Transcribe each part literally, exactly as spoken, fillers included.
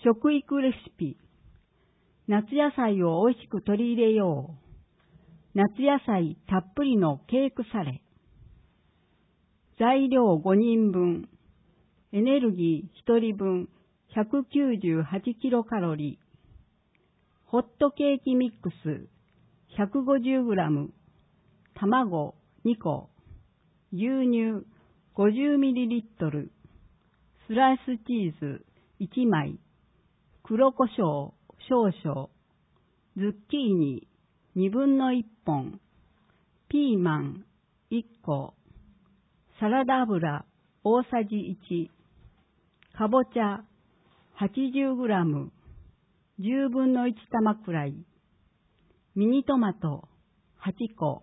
食育レシピ。夏野菜をおいしく取り入れよう。夏野菜たっぷりのケークサレ。材料ごにんぶん。エネルギーひとりぶんひゃくきゅうじゅうはちキロカロリー。ホットケーキミックスひゃくごじゅうグラム。卵にこ。牛乳ごじゅうミリリットル。スライスチーズいちまい。黒胡椒少々。ズッキーニにぶんのいっぽん。ピーマンいっこ。サラダ油大さじいち。かぼちゃはちじゅうグラム。じゅうぶんのいち玉くらい。ミニトマトはちこ。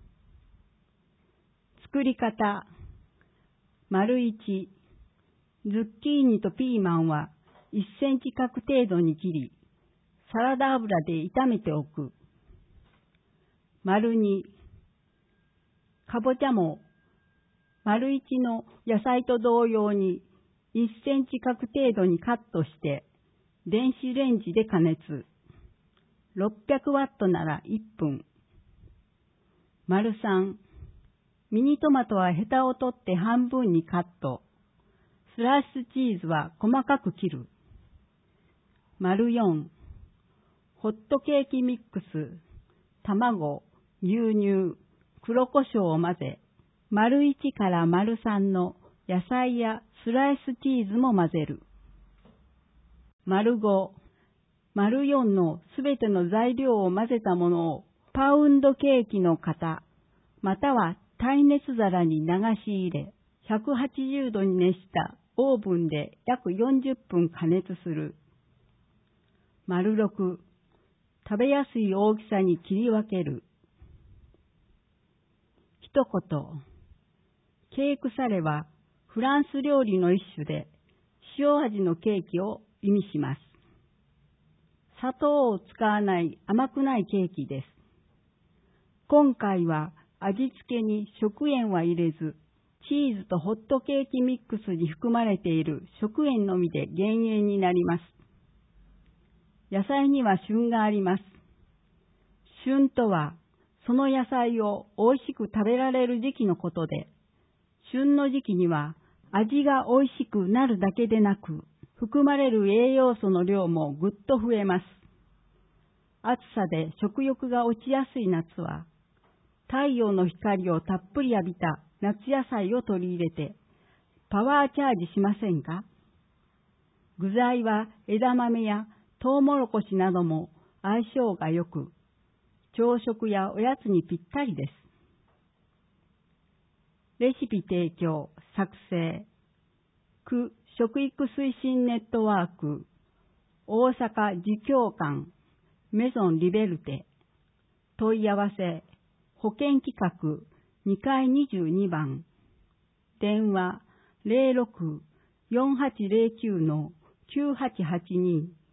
作り方。丸いち。ズッキーニとピーマンはいっセンチ角程度に切り、サラダ油で炒めておく。丸に。かぼちゃも丸いちの野菜と同様にいっセンチ角程度にカットして電子レンジで加熱。ろっぴゃくワットならいっぷん。丸さん。ミニトマトはヘタを取って半分にカット。スライスチーズは細かく切る。丸よん。ホットケーキミックス、卵、牛乳、黒胡椒を混ぜ、丸いちから丸さんの野菜やスライスチーズも混ぜる。丸ご。丸よんのすべての材料を混ぜたものをパウンドケーキの型、または耐熱皿に流し入れ、ひゃくはちじゅうどに熱したオーブンで約よんじゅっぷん加熱する。丸ろく。食べやすい大きさに切り分ける。一言。ケークサレはフランス料理の一種で塩味のケーキを意味します。砂糖を使わない甘くないケーキです。今回は味付けに食塩は入れず、チーズとホットケーキミックスに含まれている食塩のみで減塩になります。野菜には旬があります。旬とは、その野菜をおいしく食べられる時期のことで、旬の時期には味がおいしくなるだけでなく、含まれる栄養素の量もぐっと増えます。暑さで食欲が落ちやすい夏は、太陽の光をたっぷり浴びた夏野菜を取り入れて、パワーチャージしませんか？具材は枝豆やトウモロコシなども相性が良く、朝食やおやつにぴったりです。レシピ提供、作成、区食育推進ネットワーク、大阪自教館、メゾンリベルテ、問い合わせ、保険企画にかいにじゅうにばん、電話 ゼロろく よんはちゼロきゅう きゅうはちはちに